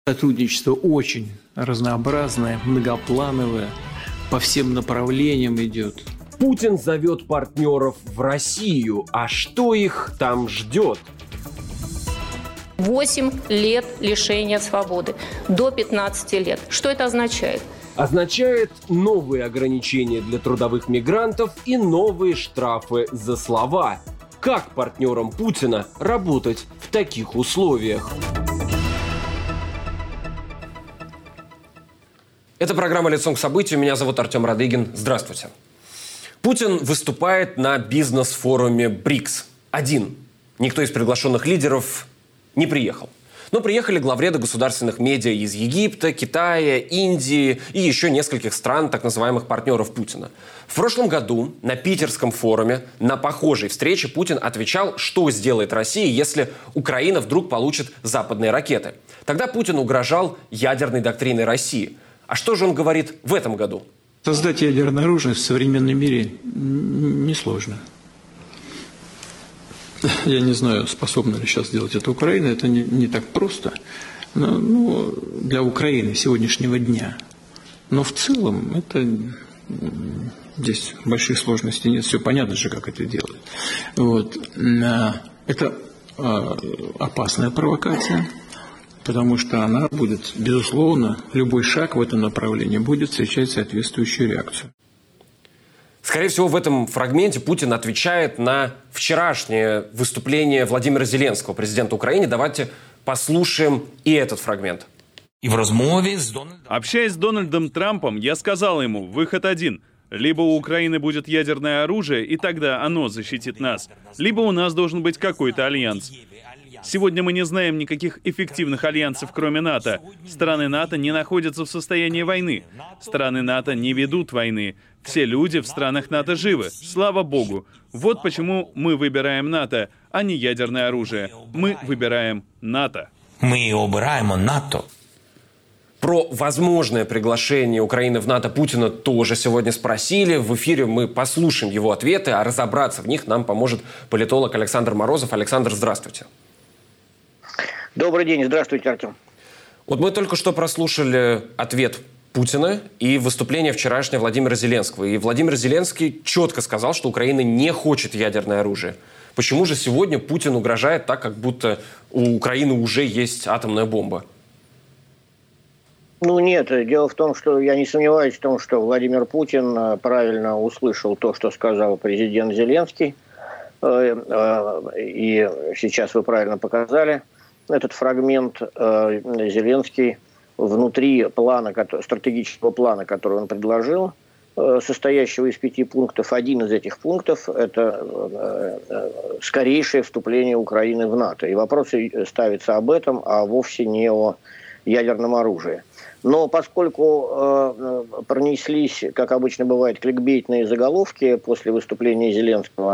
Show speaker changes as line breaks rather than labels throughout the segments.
Сотрудничество очень разнообразное, многоплановое, по всем направлениям идет.
Путин зовет партнеров в Россию. А что их там ждет?
8 лет лишения свободы, до 15 лет. Что это означает?
Означает новые ограничения для трудовых мигрантов и новые штрафы за слова. Как партнерам Путина работать в таких условиях? Это программа «Лицом к событию». Меня зовут Артем Радыгин. Здравствуйте. Путин выступает на бизнес-форуме БРИКС. Один. Никто из приглашенных лидеров не приехал. Но приехали главреды государственных медиа из Египта, Китая, Индии и еще нескольких стран, так называемых партнеров Путина. В прошлом году на питерском форуме на похожей встрече Путин отвечал, что сделает Россия, если Украина вдруг получит западные ракеты. Тогда Путин угрожал ядерной доктриной России. А что же он говорит в этом году?
Создать ядерное оружие в современном мире несложно. Я не знаю, способна ли сейчас сделать это Украина. Это не так просто. Но для Украины сегодняшнего дня. Но в целом это здесь больших сложностей нет. Все понятно же, как это делать. Вот. Это опасная провокация. Потому что она будет, безусловно, любой шаг в этом направлении будет встречать соответствующую реакцию.
Скорее всего, в этом фрагменте Путин отвечает на вчерашнее выступление Владимира Зеленского, президента Украины. Давайте послушаем и этот фрагмент.
Общаясь с Дональдом Трампом, я сказал ему, выход один. Либо у Украины будет ядерное оружие, и тогда оно защитит нас, либо у нас должен быть какой-то альянс. Сегодня мы не знаем никаких эффективных альянсов, кроме НАТО. Страны НАТО не находятся в состоянии войны. Страны НАТО не ведут войны. Все люди в странах НАТО живы. Слава Богу. Вот почему мы выбираем НАТО, а не ядерное оружие. Мы выбираем НАТО.
Мы выбираем НАТО.
Про возможное приглашение Украины в НАТО Путина тоже сегодня спросили. В эфире мы послушаем его ответы, а разобраться в них нам поможет политолог Александр Морозов. Александр, здравствуйте.
Добрый день, здравствуйте, Артем.
Вот мы только что прослушали ответ Путина и выступление вчерашнее Владимира Зеленского. И Владимир Зеленский четко сказал, что Украина не хочет ядерное оружие. Почему же сегодня Путин угрожает так, как будто у Украины уже есть атомная бомба?
Нет, дело в том, что я не сомневаюсь в том, что Владимир Путин правильно услышал то, что сказал президент Зеленский. И сейчас вы правильно показали этот фрагмент. Зеленский внутри плана, стратегического плана, который он предложил, состоящего из 5 пунктов, один из этих пунктов – это скорейшее вступление Украины в НАТО. И вопрос ставится об этом, а вовсе не о ядерном оружии. Но поскольку пронеслись, как обычно бывает, кликбейтные заголовки после выступления Зеленского,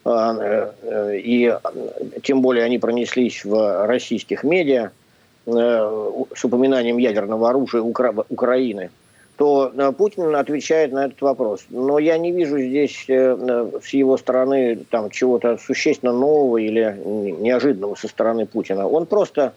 и тем более они пронеслись в российских медиа с упоминанием ядерного оружия Украины, то Путин отвечает на этот вопрос. Но я не вижу здесь с его стороны там чего-то существенно нового или неожиданного со стороны Путина. Он просто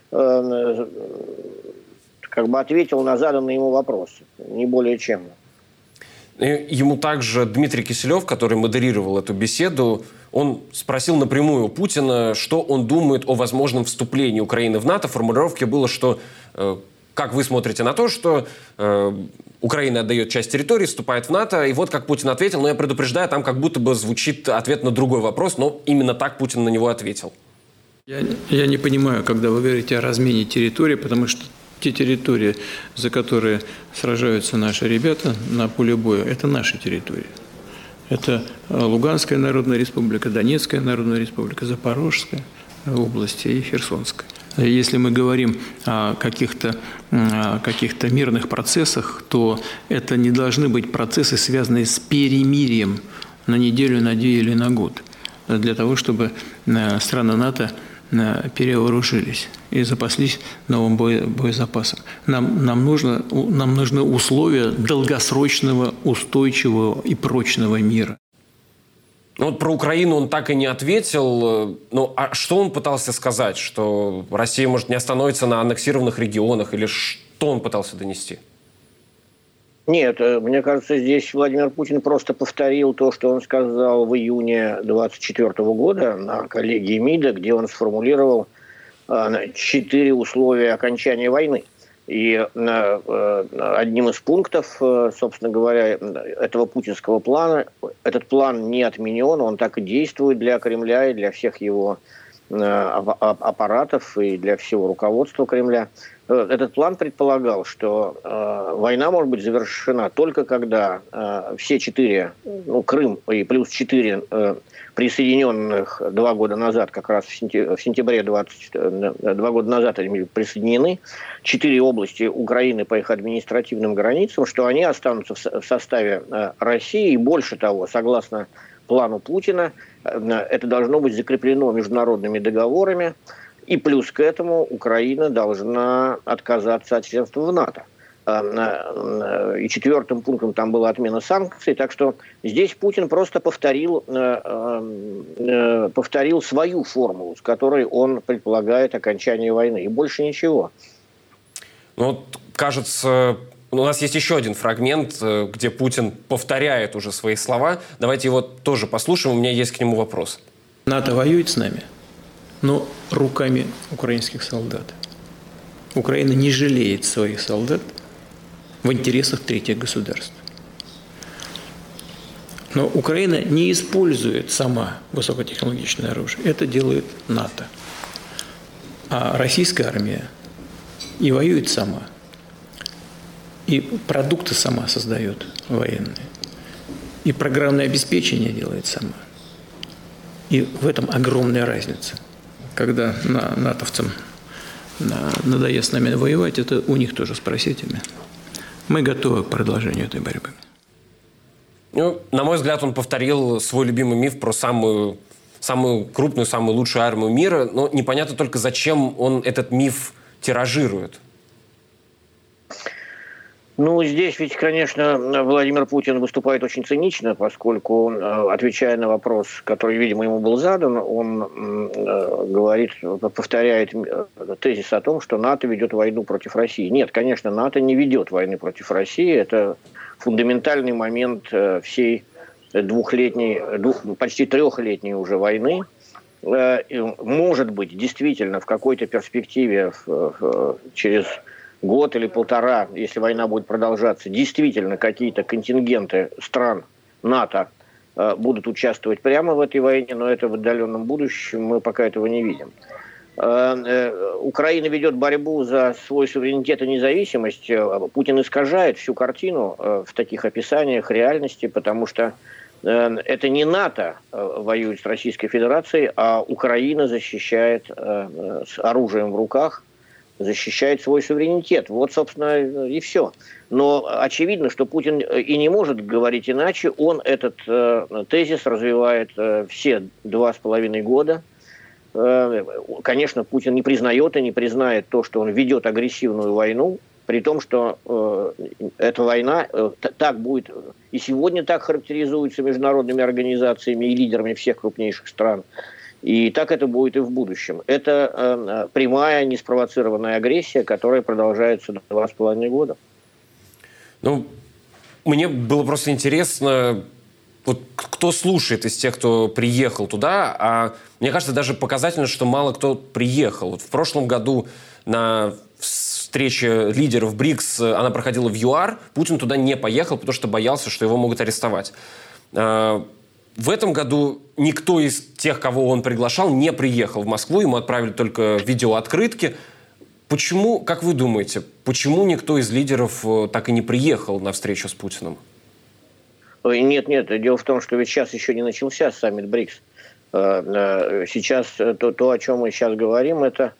ответил на заданный ему вопрос, не более чем.
Ему также Дмитрий Киселев, который модерировал эту беседу, он спросил напрямую у Путина, что он думает о возможном вступлении Украины в НАТО. В формулировке было, что как вы смотрите на то, что Украина отдает часть территории, вступает в НАТО. И вот как Путин ответил, но я предупреждаю, там как будто бы звучит ответ на другой вопрос, но именно так Путин на него ответил.
Я не понимаю, когда вы говорите о размене территории, потому что те территории, за которые сражаются наши ребята на поле боя, это наши территории. Это Луганская Народная Республика, Донецкая Народная Республика, Запорожская области и Херсонская. Если мы говорим о каких-то мирных процессах, то это не должны быть процессы, связанные с перемирием на неделю, на 2 или на год, для того, чтобы страны НАТО перевооружились и запаслись новым боезапасом. Нам нужны условия долгосрочного, устойчивого и прочного мира.
Ну, вот про Украину он так и не ответил. Ну, а что он пытался сказать? Что Россия, может, не остановится на аннексированных регионах? Или что он пытался донести?
Нет, мне кажется, здесь Владимир Путин просто повторил то, что он сказал в июне 2024 года на коллегии МИДа, где он сформулировал 4 условия окончания войны. И одним из пунктов, собственно говоря, этого путинского плана, этот план не отменен, он так и действует для Кремля и для всех его аппаратов и для всего руководства Кремля. Этот план предполагал, что война может быть завершена только когда все 4, Крым и плюс 4 присоединенных 2 года назад, как раз в сентябре 2 года назад они были присоединены, 4 области Украины по их административным границам, что они останутся в составе России. И больше того, согласно плану Путина, это должно быть закреплено международными договорами. И плюс к этому Украина должна отказаться от членства в НАТО. И 4-м пунктом там была отмена санкций. Так что здесь Путин просто повторил свою формулу, с которой он предполагает окончание войны. И больше ничего.
Ну вот, кажется, у нас есть еще один фрагмент, где Путин повторяет уже свои слова. Давайте его тоже послушаем. У меня есть к нему вопрос.
НАТО воюет с нами, но руками украинских солдат. Украина не жалеет своих солдат в интересах третьих государств. Но Украина не использует сама высокотехнологичное оружие. Это делает НАТО. А российская армия и воюет сама. И продукты сама создает военные. И программное обеспечение делает сама. И в этом огромная разница. Когда натовцам надоест с нами воевать, это у них тоже спросите. Мы готовы к продолжению этой борьбы.
Ну, на мой взгляд, он повторил свой любимый миф про самую крупную, самую лучшую армию мира, но непонятно только, зачем он этот миф тиражирует.
Ну, здесь ведь, конечно, Владимир Путин выступает очень цинично, поскольку, отвечая на вопрос, который, видимо, ему был задан, он повторяет тезис о том, что НАТО ведет войну против России. Нет, конечно, НАТО не ведет войны против России. Это фундаментальный момент всей почти 3-летней уже войны. Может быть, действительно, в какой-то перспективе через год или полтора, если война будет продолжаться, действительно какие-то контингенты стран НАТО будут участвовать прямо в этой войне, но это в отдаленном будущем, мы пока этого не видим. Украина ведет борьбу за свой суверенитет и независимость. Путин искажает всю картину в таких описаниях реальности, потому что это не НАТО воюет с Российской Федерацией, а Украина защищает с оружием в руках, защищает свой суверенитет. Вот, собственно, и все. Но очевидно, что Путин и не может говорить иначе. Он этот тезис развивает все 2,5 года. Конечно, Путин не признает и не признает то, что он ведет агрессивную войну, при том, что эта война так будет и сегодня так характеризуется международными организациями и лидерами всех крупнейших стран. И так это будет и в будущем. Это прямая, неспровоцированная агрессия, которая продолжается 2,5 года.
Ну, мне было просто интересно, вот кто слушает из тех, кто приехал туда, а мне кажется, даже показательно, что мало кто приехал. Вот в прошлом году на встрече лидеров БРИКС, она проходила в ЮАР, Путин туда не поехал, потому что боялся, что его могут арестовать. В этом году никто из тех, кого он приглашал, не приехал в Москву. Ему отправили только видеооткрытки. Почему, как вы думаете, почему никто из лидеров так и не приехал на встречу с Путиным?
Нет. Дело в том, что ведь сейчас еще не начался саммит БРИКС. Сейчас то, о чем мы сейчас говорим, это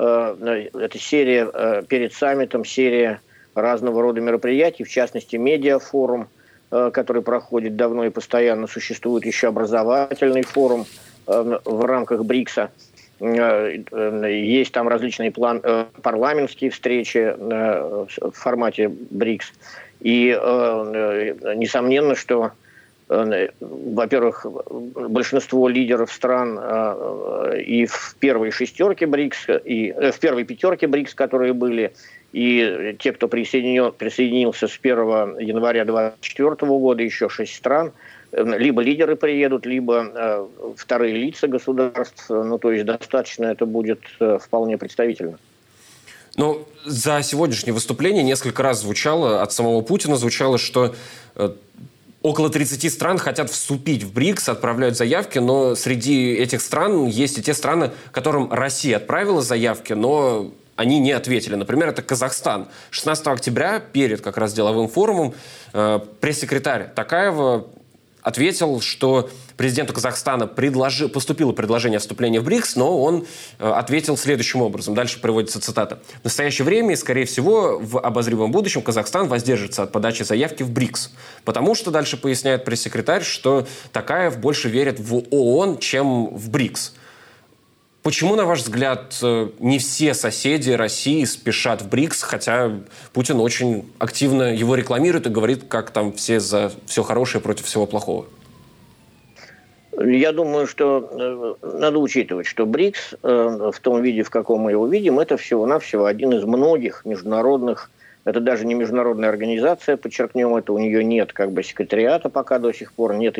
серия перед саммитом, серия разного рода мероприятий, в частности, медиафорум, который проходит давно и постоянно. Существует еще образовательный форум в рамках БРИКСа. Есть там различные парламентские встречи в формате БРИКС. И несомненно, что во-первых, большинство лидеров стран и в первой шестерке БРИКС, и в первой пятерке БРИКС, которые были, и те, кто присоединился с 1 января 2024 года, еще 6 стран, либо лидеры приедут, либо вторые лица государств, ну, то есть достаточно это будет вполне представительно.
Ну, за сегодняшнее выступление несколько раз звучало, от самого Путина звучало, что около 30 стран хотят вступить в БРИКС, отправляют заявки, но среди этих стран есть и те страны, которым Россия отправила заявки, но они не ответили. Например, это Казахстан. 16 октября, перед как раз деловым форумом, пресс-секретарь Токаева ответил, что президенту Казахстана поступило предложение о вступлении в БРИКС, но он ответил следующим образом. Дальше приводится цитата. В настоящее время и, скорее всего, в обозримом будущем Казахстан воздержится от подачи заявки в БРИКС. Потому что, дальше поясняет пресс-секретарь, что Токаев больше верит в ООН, чем в БРИКС. Почему, на ваш взгляд, не все соседи России спешат в БРИКС, хотя Путин очень активно его рекламирует и говорит, как там все за все хорошее против всего плохого?
Я думаю, что надо учитывать, что БРИКС в том виде, в каком мы его видим, это всего-навсего один из многих международных, это даже не международная организация, подчеркнем это, у нее нет как бы секретариата пока до сих пор, нет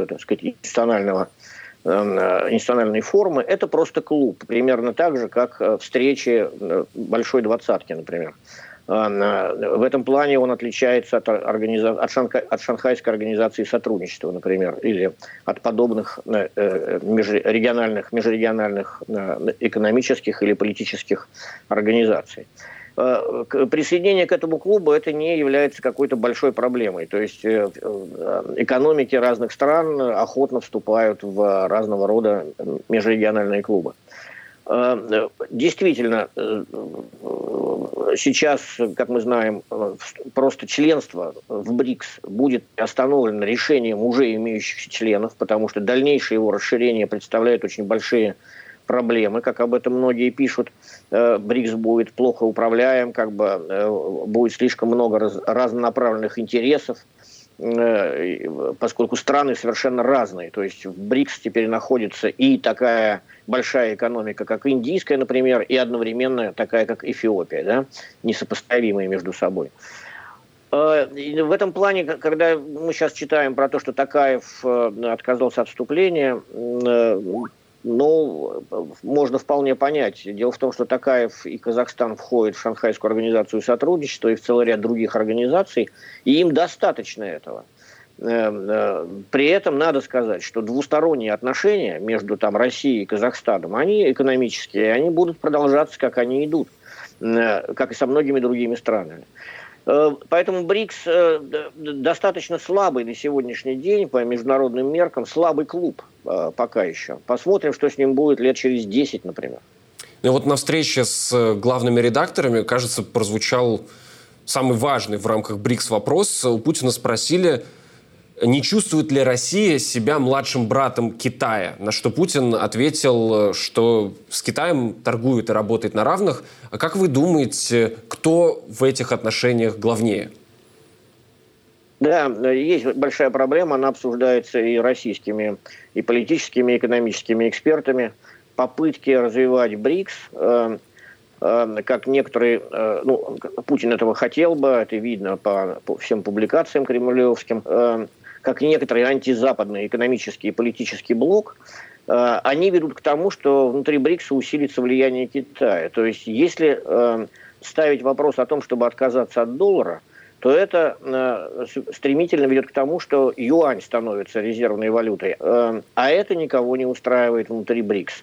институциональной формы, это просто клуб, примерно так же, как встречи Большой Двадцатки, например. В этом плане он отличается от Шанхайской организации сотрудничества, например, или от подобных межрегиональных экономических или политических организаций. Присоединение к этому клубу это не является какой-то большой проблемой. То есть экономики разных стран охотно вступают в разного рода межрегиональные клубы. Действительно, сейчас, как мы знаем, просто членство в БРИКС будет остановлено решением уже имеющихся членов, потому что дальнейшее его расширение представляет очень большие проблемы, как об этом многие пишут. БРИКС будет плохо управляем, будет слишком много разнонаправленных интересов, поскольку страны совершенно разные. То есть в БРИКС теперь находится и такая большая экономика, как индийская, например, и одновременно такая, как Эфиопия, да, несопоставимые между собой. В этом плане, когда мы сейчас читаем про то, что Токаев отказался от вступления, можно вполне понять. Дело в том, что Токаев и Казахстан входят в Шанхайскую организацию сотрудничества и в целый ряд других организаций, и им достаточно этого. При этом надо сказать, что двусторонние отношения между Россией и Казахстаном, они экономические, они будут продолжаться, как они идут, как и со многими другими странами. Поэтому БРИКС достаточно слабый на сегодняшний день по международным меркам, слабый клуб пока еще. Посмотрим, что с ним будет лет через 10, например.
Ну вот на встрече с главными редакторами, кажется, прозвучал самый важный в рамках БРИКС вопрос. У Путина спросили, не чувствует ли Россия себя младшим братом Китая? На что Путин ответил, что с Китаем торгует и работает на равных. А как вы думаете, кто в этих отношениях главнее?
Да, есть большая проблема, она обсуждается и российскими, и политическими, и экономическими экспертами. Попытки развивать БРИКС, как некоторые, Путин этого хотел бы, это видно по всем публикациям кремлевским, как некоторый антизападный экономический и политический блок, они ведут к тому, что внутри БРИКСа усилится влияние Китая. То есть, если ставить вопрос о том, чтобы отказаться от доллара, то это стремительно ведет к тому, что юань становится резервной валютой. А это никого не устраивает внутри БРИКС.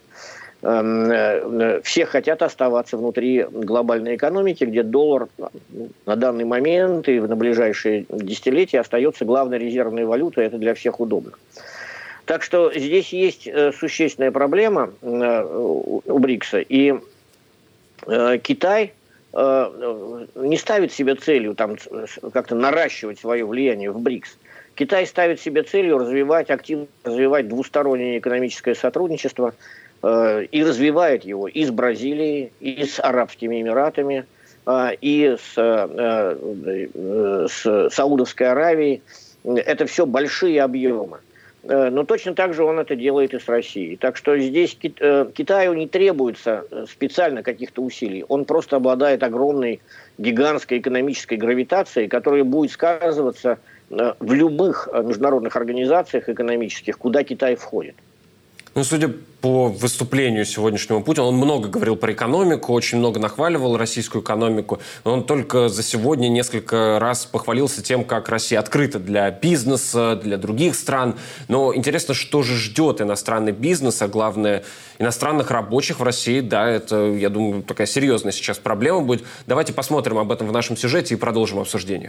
Все хотят оставаться внутри глобальной экономики, где доллар на данный момент и на ближайшие десятилетия остается главной резервной валютой, это для всех удобно. Так что здесь есть существенная проблема у БРИКСа, и Китай не ставит себе целью как-то наращивать свое влияние в БРИКС. Китай ставит себе целью активно развивать двустороннее экономическое сотрудничество, и развивает его и с Бразилией, и с Арабскими Эмиратами, и с Саудовской Аравией. Это все большие объемы. Но точно так же он это делает и с Россией. Так что здесь Китаю не требуется специально каких-то усилий. Он просто обладает огромной, гигантской экономической гравитацией, которая будет сказываться в любых международных организациях экономических, куда Китай входит.
Ну, судя по выступлению сегодняшнего Путина, он много говорил про экономику, очень много нахваливал российскую экономику. Но он только за сегодня несколько раз похвалился тем, как Россия открыта для бизнеса, для других стран. Но интересно, что же ждет иностранный бизнес, а главное, иностранных рабочих в России. Да, это, я думаю, такая серьезная сейчас проблема будет. Давайте посмотрим об этом в нашем сюжете и продолжим обсуждение.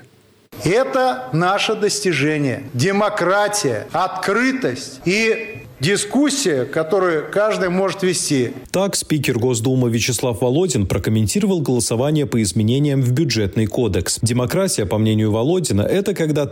Это наше достижение. Демократия, открытость и дискуссия, которую каждый может вести.
Так спикер Госдумы Вячеслав Володин прокомментировал голосование по изменениям в бюджетный кодекс. Демократия, по мнению Володина, это когда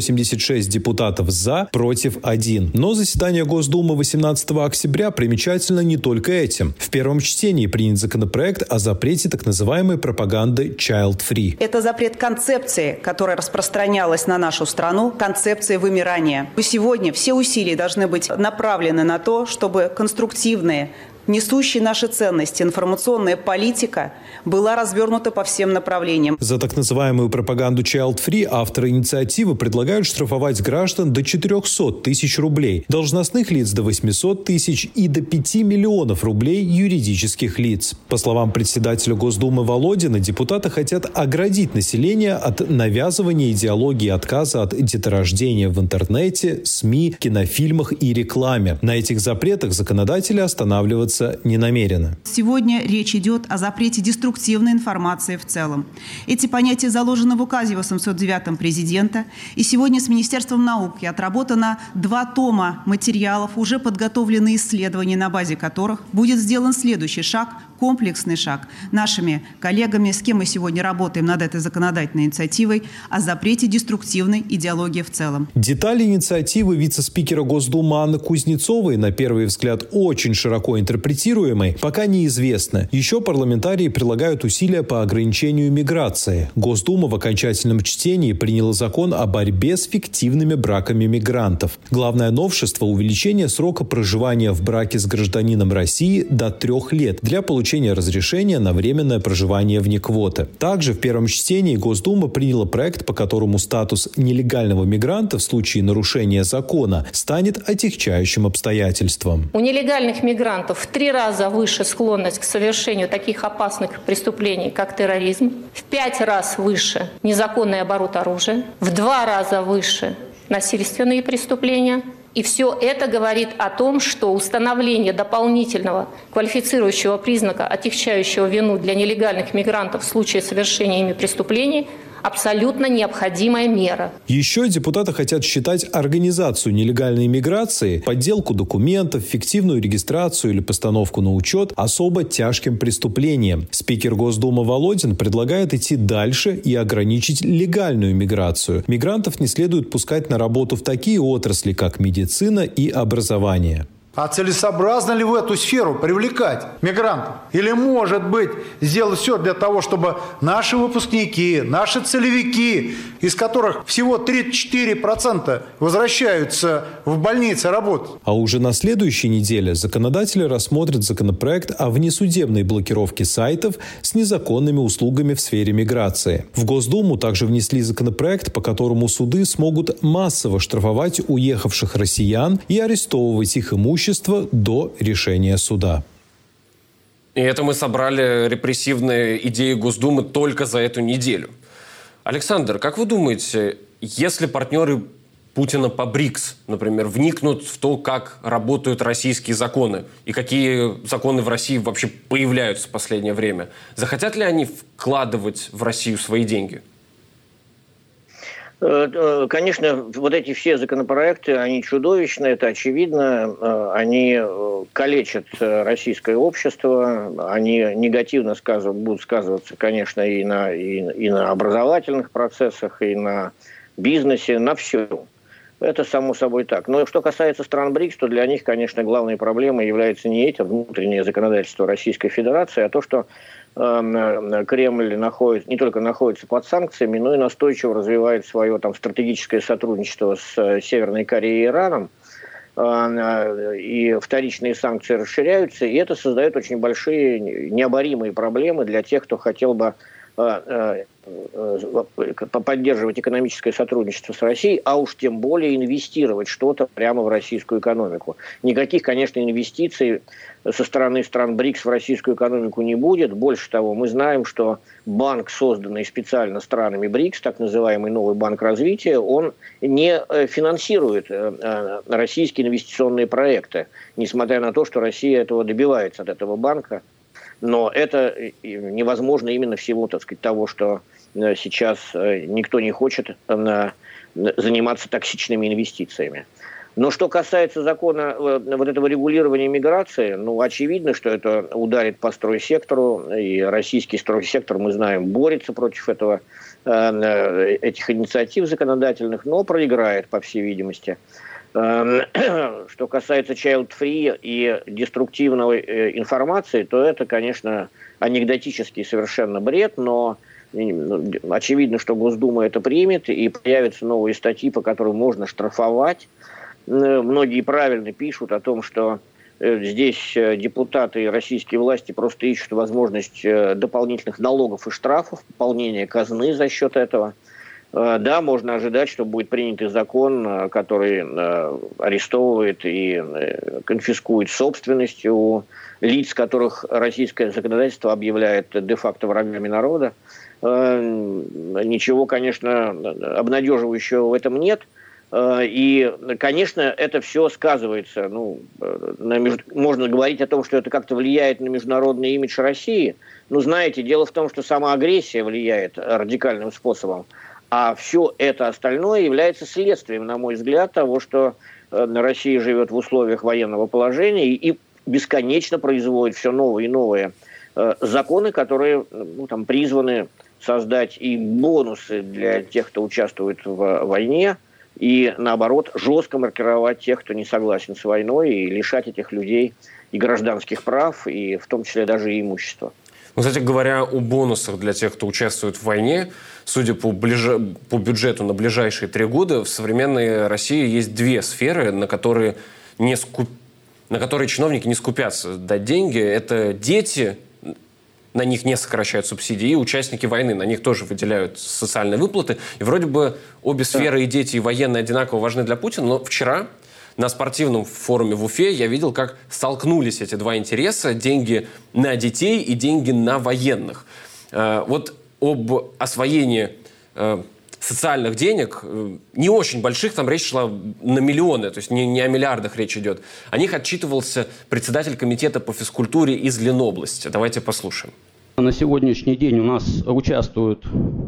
386 депутатов «за», против 1. Но заседание Госдумы 18 октября примечательно не только этим. В первом чтении принят законопроект о запрете так называемой пропаганды child-free.
Это запрет концепции, которая распространялась на нашу страну, концепции вымирания. Сегодня все усилия должны быть направлены на то, чтобы конструктивные, несущие наши ценности информационная политика была развернута по всем направлениям.
За так называемую пропаганду child-free авторы инициативы предлагают штрафовать граждан до 400 тысяч рублей, должностных лиц до 800 тысяч и до 5 миллионов рублей юридических лиц. По словам председателя Госдумы Володина, депутаты хотят оградить население от навязывания идеологии отказа от деторождения в интернете, СМИ, кинофильмах и рекламе. На этих запретах законодатели останавливаться не намерены.
Сегодня речь идет о запрете деструктивной информации в целом. Эти понятия заложены в указе 809 президента. И сегодня с Министерством науки отработано 2 тома материалов, уже подготовлены исследования, на базе которых будет сделан следующий шаг, комплексный шаг нашими коллегами, с кем мы сегодня работаем над этой законодательной инициативой, о запрете деструктивной идеологии в целом.
Детали инициативы вице-спикера Госдумы Анны Кузнецовой, на первый взгляд очень широко интерпретируемой, пока неизвестно. Еще парламентарии прилагают усилия по ограничению миграции. Госдума в окончательном чтении приняла закон о борьбе с фиктивными браками мигрантов. Главное новшество – увеличение срока проживания в браке с гражданином России до 3 лет для получения разрешения на временное проживание вне квоты. Также в первом чтении Госдума приняла проект, по которому статус нелегального мигранта в случае нарушения закона станет отягчающим обстоятельством.
У нелегальных мигрантов в 3 раза выше склонность к совершению таких опасных преступлений, как терроризм, в 5 раз выше незаконный оборот оружия, в 2 раза выше насильственные преступления. И все это говорит о том, что установление дополнительного квалифицирующего признака, отягчающего вину для нелегальных мигрантов в случае совершения ими преступлений – абсолютно необходимая мера.
Еще депутаты хотят считать организацию нелегальной миграции, подделку документов, фиктивную регистрацию или постановку на учет особо тяжким преступлением. Спикер Госдумы Володин предлагает идти дальше и ограничить легальную миграцию. Мигрантов не следует пускать на работу в такие отрасли, как медицина и образование.
А целесообразно ли в эту сферу привлекать мигрантов? Или, может быть, сделать все для того, чтобы наши выпускники, наши целевики, из которых всего 34% возвращаются в больницы работать?
А уже на следующей неделе законодатели рассмотрят законопроект о внесудебной блокировке сайтов с незаконными услугами в сфере миграции. В Госдуму также внесли законопроект, по которому суды смогут массово штрафовать уехавших россиян и арестовывать их имущество до решения суда.
И это мы собрали репрессивные идеи Госдумы только за эту неделю. Александр, как вы думаете, если партнеры Путина по БРИКС, например, вникнут в то, как работают российские законы и какие законы в России вообще появляются в последнее время, захотят ли они вкладывать в Россию свои деньги?
Конечно, вот эти все законопроекты, они чудовищны, это очевидно, они калечат российское общество, они негативно будут сказываться, конечно, и на образовательных процессах, и на бизнесе, на всем. Это само собой так. Но что касается стран БРИКС, то для них, конечно, главной проблемой является не это внутреннее законодательство Российской Федерации, а то, что Кремль не только находится под санкциями, но и настойчиво развивает свое стратегическое сотрудничество с Северной Кореей и Ираном. И вторичные санкции расширяются, и это создает очень большие необоримые проблемы для тех, кто хотел бы поддерживать экономическое сотрудничество с Россией, а уж тем более инвестировать что-то прямо в российскую экономику. Никаких, конечно, инвестиций со стороны стран БРИКС в российскую экономику не будет. Больше того, мы знаем, что банк, созданный специально странами БРИКС, так называемый новый банк развития, он не финансирует российские инвестиционные проекты, несмотря на то, что Россия этого добивается от этого банка. Но это невозможно именно в силу, того, что сейчас никто не хочет заниматься токсичными инвестициями. Но что касается закона этого регулирования миграции, очевидно, что это ударит по стройсектору, и российский стройсектор, мы знаем, борется против этих инициатив законодательных, но проиграет, по всей видимости. Что касается child-free и деструктивной информации, то это, конечно, анекдотический совершенно бред, но очевидно, что Госдума это примет, и появятся новые статьи, по которым можно штрафовать. Многие правильно пишут о том, что здесь депутаты и российские власти просто ищут возможность дополнительных налогов и штрафов, пополнения казны за счет этого. Да, можно ожидать, что будет принят закон, который арестовывает и конфискует собственность у лиц, которых российское законодательство объявляет де-факто врагами народа. Ничего, конечно, обнадеживающего в этом нет. И, конечно, это все сказывается. Можно говорить о том, что это как-то влияет на международный имидж России. Но, знаете, дело в том, что сама агрессия влияет радикальным способом. А все это остальное является следствием, на мой взгляд, того, что Россия живет в условиях военного положения и бесконечно производит все новые и новые законы, которые призваны создать и бонусы для тех, кто участвует в войне, и, наоборот, жестко маркировать тех, кто не согласен с войной, и лишать этих людей и гражданских прав, и в том числе даже и имущества.
Кстати говоря, о бонусах для тех, кто участвует в войне, судя по бюджету на ближайшие 3 года, в современной России есть 2 сферы, на которые чиновники не скупятся дать деньги. Это дети, на них не сокращают субсидии, и участники войны, на них тоже выделяют социальные выплаты. И вроде бы обе сферы, и дети, и военные, одинаково важны для Путина, но вчера на спортивном форуме в Уфе я видел, как столкнулись эти 2 интереса: деньги на детей и деньги на военных. Вот об освоении социальных денег, не очень больших, там речь шла на миллионы, то есть не о миллиардах речь идет. О них отчитывался председатель комитета по физкультуре из Ленобласти. Давайте послушаем.
На сегодняшний день у нас участвуют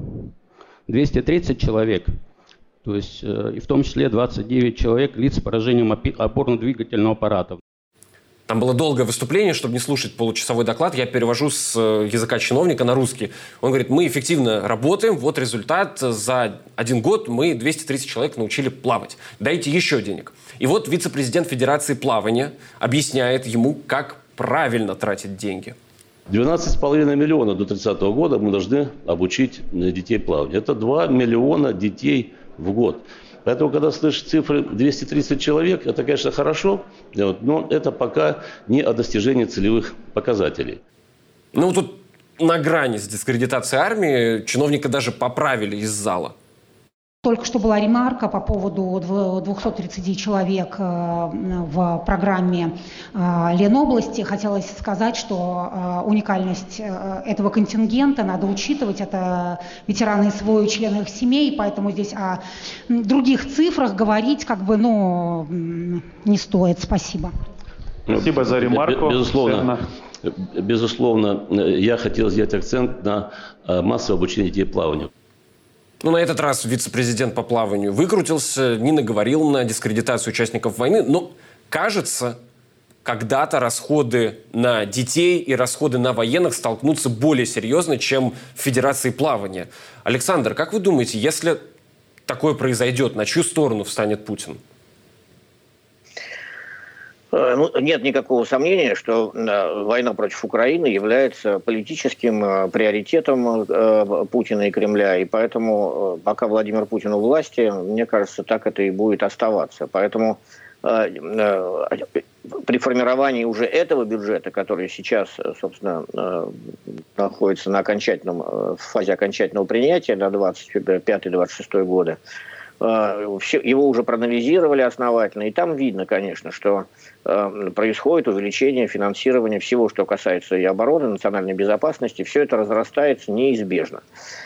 230 человек. То есть, и в том числе 29 человек лиц с поражением опорно-двигательного аппарата.
Там было долгое выступление, чтобы не слушать получасовой доклад. Я перевожу с языка чиновника на русский. Он говорит: мы эффективно работаем, вот результат. За 1 год мы 230 человек научили плавать. Дайте еще денег. И вот вице-президент Федерации плавания объясняет ему, как правильно тратить деньги.
12,5 миллиона до 30 года мы должны обучить детей плаванию. Это 2 миллиона детей в год. Поэтому, когда слышишь цифры 230 человек, это, конечно, хорошо, но это пока не о достижении целевых показателей.
Тут на грани с дискредитацией армии чиновника даже поправили из зала.
Только что была ремарка по поводу 230 человек в программе Ленобласти. Хотелось сказать, что уникальность этого контингента надо учитывать. Это ветераны СВО и члены их семей, поэтому здесь о других цифрах говорить не стоит. Спасибо.
Спасибо за ремарку.
Безусловно, я хотел сделать акцент на массовое обучение детей плаванию.
На этот раз вице-президент по плаванию выкрутился, не наговорил на дискредитацию участников войны. Но, кажется, когда-то расходы на детей и расходы на военных столкнутся более серьезно, чем в Федерации плавания. Александр, как вы думаете, если такое произойдет, на чью сторону встанет Путин?
Нет никакого сомнения, что война против Украины является политическим приоритетом Путина и Кремля, и поэтому пока Владимир Путин у власти, мне кажется, так это и будет оставаться. Поэтому при формировании уже этого бюджета, который сейчас, собственно, находится на в фазе окончательного принятия на 25-26 годы, его уже проанализировали основательно, и там видно, конечно, что происходит увеличение финансирования всего, что касается и обороны, национальной безопасности, все это разрастается неизбежно.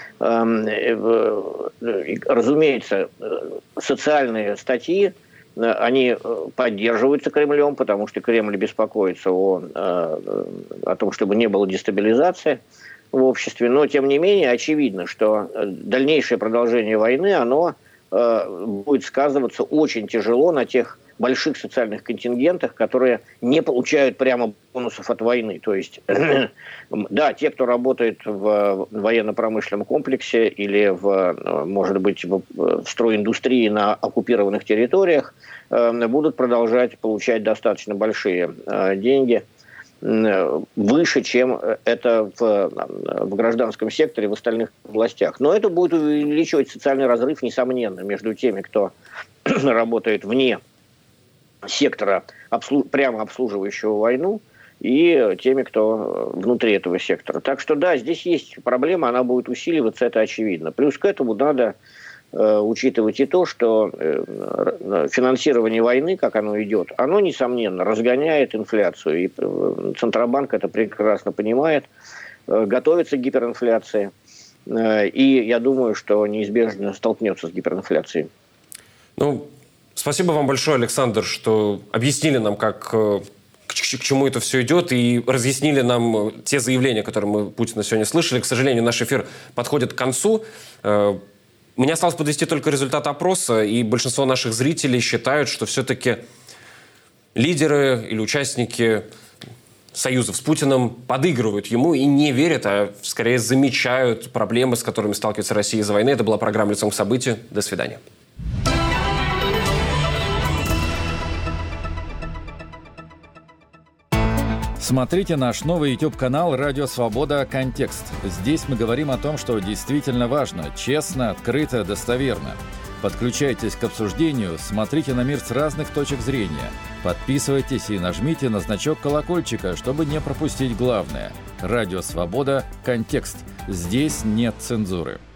Разумеется, социальные статьи, они поддерживаются Кремлем, потому что Кремль беспокоится о том, чтобы не было дестабилизации в обществе, но, тем не менее, очевидно, что дальнейшее продолжение войны, оно будет сказываться очень тяжело на тех больших социальных контингентах, которые не получают прямо бонусов от войны. То есть, да, те, кто работает в военно-промышленном комплексе или, может быть, в стройиндустрии на оккупированных территориях, будут продолжать получать достаточно большие деньги, выше, чем это в гражданском секторе, в остальных областях. Но это будет увеличивать социальный разрыв, несомненно, между теми, кто работает вне сектора, прямо обслуживающего войну, и теми, кто внутри этого сектора. Так что да, здесь есть проблема, она будет усиливаться, это очевидно. Плюс к этому надо учитывать и то, что финансирование войны, как оно идет, оно, несомненно, разгоняет инфляцию. И Центробанк это прекрасно понимает, готовится к гиперинфляции. И я думаю, что неизбежно столкнется с гиперинфляцией.
Спасибо вам большое, Александр, что объяснили нам, к чему это все идет, и разъяснили нам те заявления, которые мы Путина сегодня слышали. К сожалению, наш эфир подходит к концу. Мне осталось подвести только результат опроса, и большинство наших зрителей считают, что все-таки лидеры или участники союзов с Путиным подыгрывают ему и не верят, а скорее замечают проблемы, с которыми сталкивается Россия из-за войны. Это была программа «Лицом к событию». До свидания.
Смотрите наш новый YouTube-канал «Радио Свобода. Контекст». Здесь мы говорим о том, что действительно важно, честно, открыто, достоверно. Подключайтесь к обсуждению, смотрите на мир с разных точек зрения. Подписывайтесь и нажмите на значок колокольчика, чтобы не пропустить главное. «Радио Свобода. Контекст». Здесь нет цензуры.